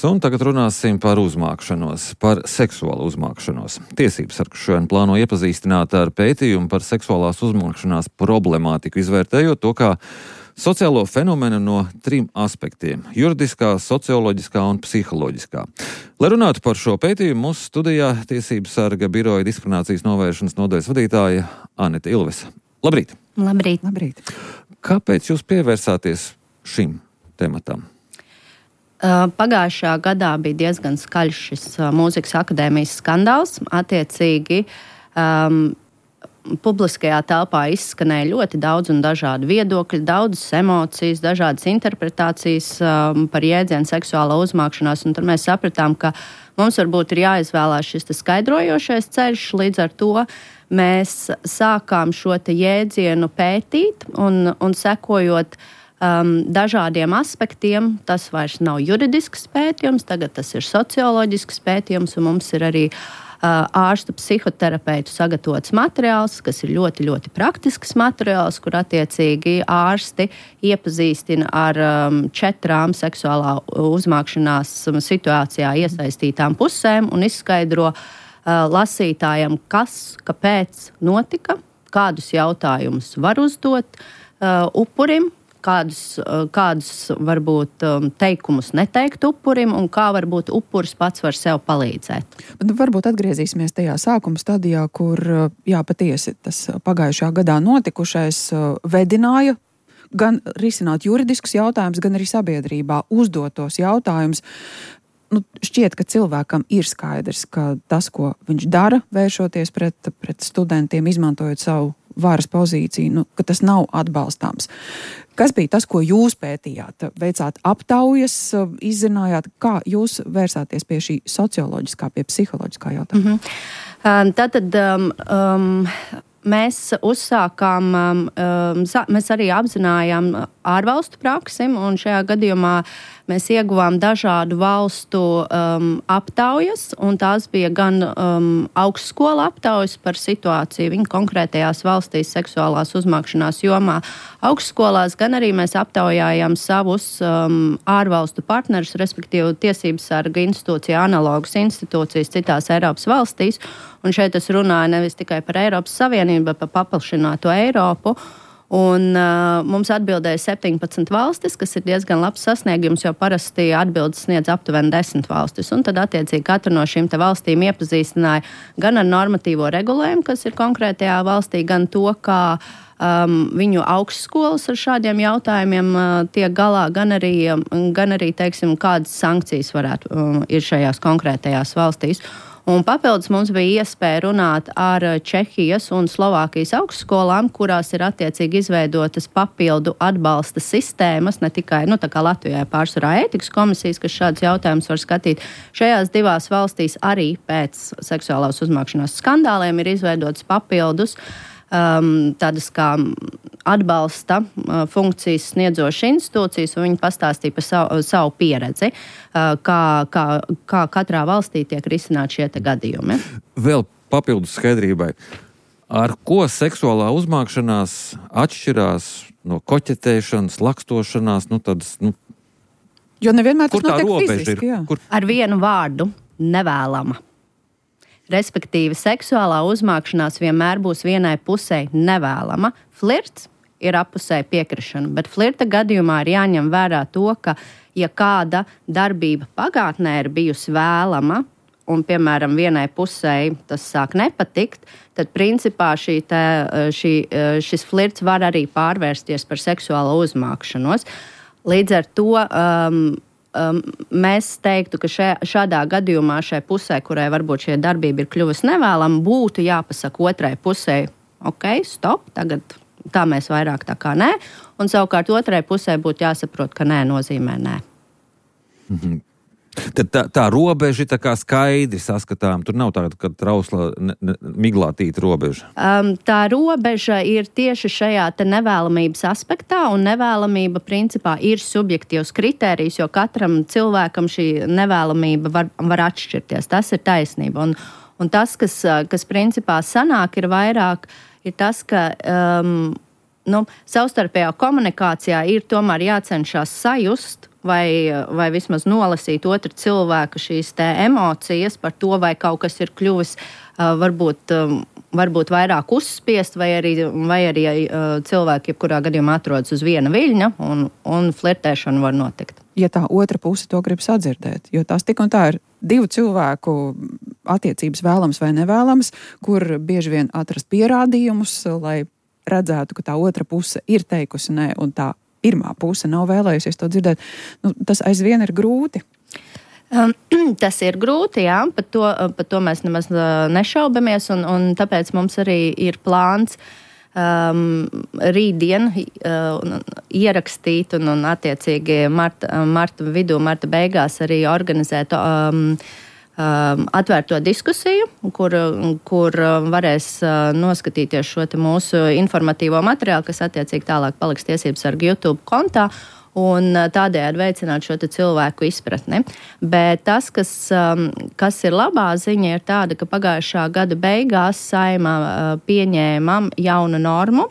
Un tagad runāsim par uzmākšanos, par seksuālu uzmākšanos. Tiesības sargs šodien plāno iepazīstināt ar pētījumu par seksuālās uzmākšanās problemātiku, izvērtējot to kā sociālo fenomenu no 3 aspektiem – juridiskā, socioloģiskā un psiholoģiskā. Lai runātu par šo pētījumu, mūsu studijā Tiesības sarga biroja diskriminācijas novēršanas nodaļas vadītāja Anita Ilvesa. Labrīt! Labrīt! Labrīt! Kāpēc jūs pievērsāties šim tematam? Pagājušajā gadā bija diezgan skaļš šis mūzikas akadēmijas skandāls. Attiecīgi, publiskajā telpā izskanēja ļoti daudz un dažādu viedokļu, daudzas emocijas, dažādas interpretācijas par jēdzienu seksuālā uzmākšanās. Un tad mēs sapratām, ka mums varbūt ir jāizvēlās šis skaidrojošais ceļš. Līdz ar to mēs sākām šo jēdzienu pētīt un sekojot dažādiem aspektiem. Tas vairs nav juridisks pētījums, tagad tas ir socioloģisks pētījums, un mums ir arī ārstu psihoterapeitu sagatavots materiāls, kas ir ļoti, ļoti praktisks materiāls, kur attiecīgi ārsti iepazīstina ar 4 seksuālā uzmākšanās situācijā iesaistītām pusēm un izskaidro lasītājam, kas, kāpēc notika, kādus jautājumus var uzdot upurim, kādus varbūt teikumus neteikt upurim un kā varbūt upuris pats var sev palīdzēt. Varbūt atgriezīsimies tajā sākuma stadijā, kur patiesi tas pagājušā gadā notikušais vedināja gan risināt juridiskus jautājumus, gan arī sabiedrībā uzdotos jautājumus. Šķiet, ka cilvēkam ir skaidrs, ka tas, ko viņš dara, vēršoties pret studentiem, izmantojot savu varas pozīciju, ka tas nav atbalstāms. Kas bija tas, ko jūs pētījāt? Veicāt aptaujas, izzinājāt, kā jūs vērsāties pie šī socioloģiskā, pie psiholoģiskā jautājuma? Tātad mēs uzsākām, mēs arī apzinājām ārvalstu praksi, un šajā gadījumā mēs ieguvām dažādu valstu aptaujas, un tās bija gan augstskola aptaujas par situāciju viņu konkrētajās valstīs seksuālās uzmākšanās jomā augstskolās, gan arī mēs aptaujājām savus ārvalstu partnerus, respektīvi Tiesības sarga institūcija, analogas institūcijas citās Eiropas valstīs, un šeit es runāju nevis tikai par Eiropas Savienību, bet par paplašināto Eiropu. Un mums atbildēja 17 valstis, kas ir diezgan labs sasniegums, jo parasti atbildes sniedz aptuveni 10 valstis. Un tad attiecīgi katra no šīm valstīm iepazīstināja gan ar normatīvo regulējumu, kas ir konkrētajā valstī, gan to, kā viņu augstskolas ar šādiem jautājumiem tiek galā, gan arī teiksim, kādas sankcijas varētu ir šajās konkrētajās valstīs. Un papildus mums bija iespēja runāt ar Čehijas un Slovākijas augstskolām, kurās ir attiecīgi izveidotas papildu atbalsta sistēmas, ne tikai, tā kā Latvijā pārsvarā ētikas komisijas, kas šādus jautājumus var skatīt. Šajās 2 valstīs arī pēc seksuālās uzmākšanās skandāliem ir izveidotas papildus tādas kā atbalsta funkcijas sniedzošas institūcijas, un viņi pastāstīja par savu pieredzi, kā katrā valstī tiek risināti šie gadījumi. Vēl papildus skaidrībai. Ar ko seksuālā uzmākšanās atšķirās no koķetēšanas, lakstošanās, Jo nevienmēr tas kur tā notiek robeža fiziski, ir? Ar vienu vārdu – nevēlama. Respektīvi, seksuālā uzmākšanās vienmēr būs vienai pusē nevēlama. Flirts ir appusēja piekrišana, bet flirta gadījumā ir jāņem vērā to, ka, ja kāda darbība pagātnē ir bijusi vēlama, un, piemēram, vienai pusē tas sāk nepatikt, tad, principā, šis flirts var arī pārvērsties par seksuālo uzmākšanos. Līdz ar to mēs teiktu, ka šādā gadījumā šai pusē, kurai varbūt šie darbība ir kļuvusi nevēlama, būtu jāpasaka otrai pusē, ok, stop, tagad tā mēs vairāk tā kā nē, un savukārt otrai pusē būtu jāsaprot, ka nē nozīmē nē. Tad tā robeža ir tā kā skaidri saskatām. Tur nav tāda, ka trausla, miglātīta robeža. Tā robeža ir tieši šajā nevēlamības aspektā, un nevēlamība principā ir subjektīvs kritērijs, jo katram cilvēkam šī nevēlamība var atšķirties. Tas ir taisnība. Un tas, kas principā sanāk, ir vairāk, ir tas, ka savstarpējā komunikācijā ir tomēr jācenšas sajust vai vismaz nolasīt otru cilvēku šīs te emocijas par to, vai kaut kas ir kļuvis varbūt vairāk uzspiest, vai arī cilvēki jebkurā gadījumā atrodas uz viena viļņa un flirtēšana var notikt. Ja tā otra puse to grib sadzirdēt, jo tās tik un tā ir divu cilvēku attiecības vēlams vai nevēlams, kur bieži vien atrast pierādījumus, lai redzētu, ka tā otra puse ir teikusi nē, un tā pirmā puse nav vēlējusies to dzirdēt. Tas aizvien ir grūti. Tas ir grūti, jā, par to mēs nemaz nešaubamies, un tāpēc mums arī ir plāns rītdien ierakstīt un attiecīgi marta vidū, marta beigās arī organizēt atvērto diskusiju, kur varēs noskatīties šo te mūsu informatīvo materiālu, kas attiecīgi tālāk paliks Tiesības sarga YouTube kontā, un tādējādi veicināt šo cilvēku izpratni. Bet tas, kas ir labā ziņa, ir tāda, ka pagājušā gada beigās Saeimā pieņēma jaunu normu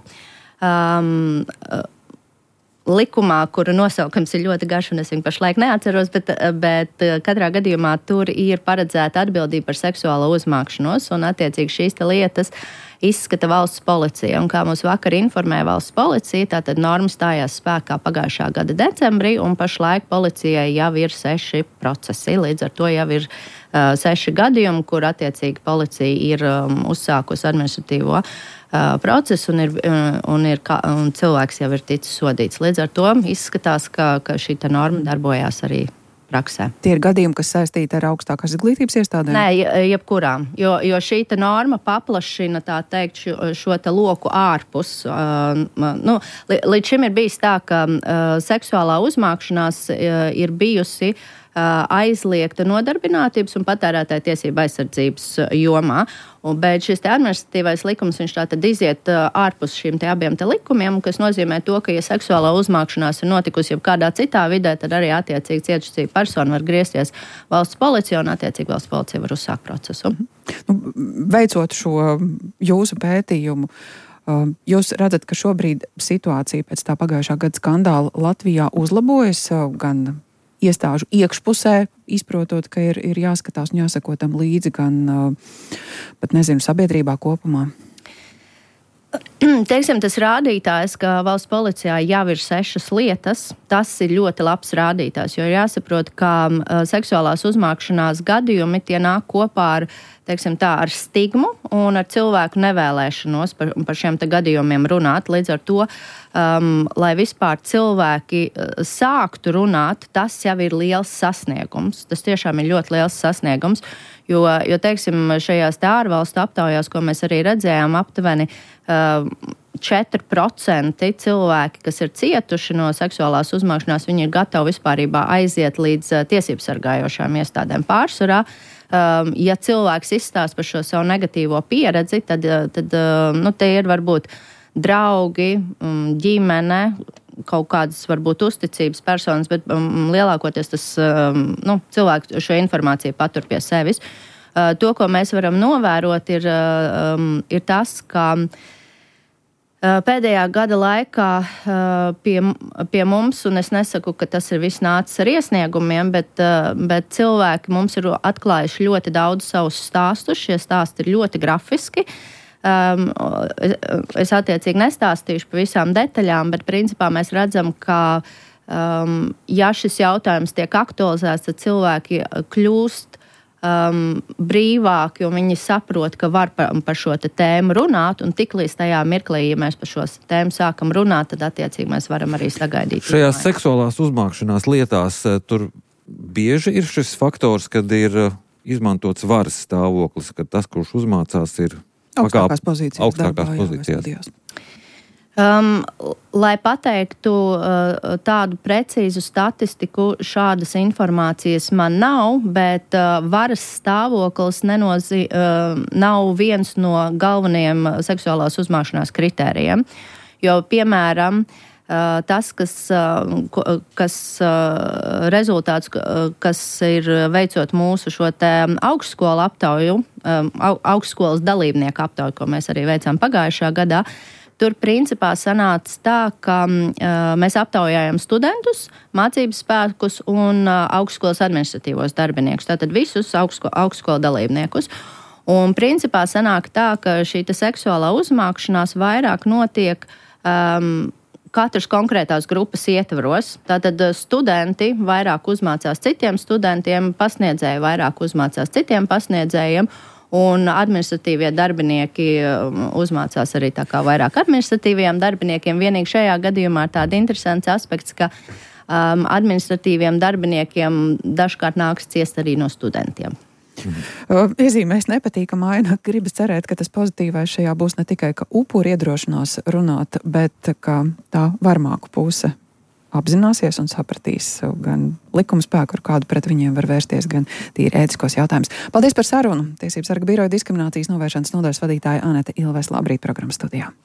likumā, kura nosaukums ir ļoti garš, un es viņu pašlaik neatceros, bet katrā gadījumā tur ir paredzēta atbildība par seksuālo uzmākšanos, un attiecīgi šīs lietas izskata valsts policija. Un kā mūs vakar informēja valsts policija, tātad norma stājās spēkā pagājušā gada decembrī, un pašlaik policijai jau ir 6 procesi. Līdz ar to jau ir 6 gadījumi, kur attiecīgi policija ir uzsākusi administratīvo procesu un cilvēks jau ir ticis sodīts. Līdz ar to izskatās, ka šī norma darbojās arī praksē. Tie ir gadījumi, kas saistīti ar augstākās izglītības iestādēm? Nē, jebkurām, jo šī norma paplašina, tā teikt, šo te loku ārpus. Līdz šim ir bijis tā, ka seksuālā uzmākšanās ir bijusi aizliegta nodarbinātības un patērētāja tiesība aizsardzības jomā. Bet šis administratīvais likums, viņš tātad iziet ārpus šīm te abiem te likumiem, kas nozīmē to, ka, ja seksuālā uzmākšanās ir notikusi jau kādā citā vidē, tad arī attiecīgi cietušā persona var griezties valsts policija un attiecīgi valsts policija var uzsākt procesu. Veicot šo jūsu pētījumu, jūs redzat, ka šobrīd situācija pēc tā pagājušā gada skandāla Latvijā uzlabojas gan iestāžu iekšpusē, izprotot, ka ir jāskatās un jāsako tam līdzi gan, pat nezinu, sabiedrībā kopumā? Teiksim, tas rādītājs, ka valsts policijā jau ir 6 lietas, tas ir ļoti labs rādītājs, jo ir jāsaprot, ka seksuālās uzmākšanās gadījumi tie nāk kopā ar, teiksim tā, ar stigmu un ar cilvēku nevēlēšanos par šiem te gadījumiem runāt. Līdz ar to, lai vispār cilvēki sāktu runāt, tas jau ir liels sasniegums. Tas tiešām ir ļoti liels sasniegums, jo teiksim, šajās te ārvalstu aptaujās, ko mēs arī redzējām, aptuveni 4% cilvēki, kas ir cietuši no seksuālās uzmākšanās, viņi ir gatavi vispārībā aiziet līdz tiesību sargājošām iestādēm pārsvarā. Ja cilvēks izstāsta par šo savu negatīvo pieredzi, tad te ir varbūt draugi, ģimene, kaut kādas varbūt uzticības personas, bet lielākoties tas cilvēks šo informāciju patur pie sevis. To, ko mēs varam novērot, ir tas, ka pēdējā gada laikā pie mums, un es nesaku, ka tas ir viss nācis ar iesniegumiem, bet cilvēki mums ir atklājuši ļoti daudz savus stāstus. Šie stāsti ir ļoti grafiski. Es attiecīgi nestāstīšu par visām detaļām, bet principā mēs redzam, ka ja šis jautājums tiek aktualizēts, tad cilvēki kļūst brīvāki, un viņi saprot, ka var par šo tēmu runāt, un tiklīdz tajā mirklī, ja mēs par šo tēmu sākam runāt, tad attiecīgi mēs varam arī sagaidīt. Šajās seksuālās uzmākšanās lietās tur bieži ir šis faktors, kad ir izmantots varas stāvoklis, kad tas, kurš uzmācās, ir augstākās pozīcijās. Pozīcijās. Lai pateiktu tādu precīzu statistiku, šādas informācijas man nav, bet varas stāvoklis nav viens no galvenajiem seksuālās uzmākšanās kritērijiem. Jo, piemēram, tas, kas rezultāts, kas ir veicot mūsu šo te augstskolu aptauju, augstskolas dalībnieku aptauju, ko mēs arī veicām pagājušā gadā, Tur principā sanāca tā, ka mēs aptaujājam studentus, mācību spēkus un augstskolas administratīvos darbiniekus, tātad visus augstskolu dalībniekus. Un principā sanāk tā, ka šī seksuālā uzmākšanās vairāk notiek katras konkrētās grupas ietvaros. Tātad studenti vairāk uzmācās citiem studentiem, pasniedzēji vairāk uzmācās citiem pasniedzējiem, un administratīvie darbinieki uzmācās arī tā kā vairāk administratīviem darbiniekiem. Vienīgi šajā gadījumā ir tāda interesants aspekts, ka administratīviem darbiniekiem dažkārt nāks ciest arī no studentiem. Iezīmēs nepatīkama aina. Gribas cerēt, ka tas pozitīvais šajā būs ne tikai, ka upuri iedrošinās runāt, bet ka tā varmāku puse apzināsies un sapratīs gan likuma spēku, ar kādu pret viņiem var vērsties, gan tīri ētiskos jautājumus. Paldies par sarunu. Tiesības sarga biroja diskriminācijas novēršanas nodaļas vadītāja Anete Ilves. Labrīt programmas studijā.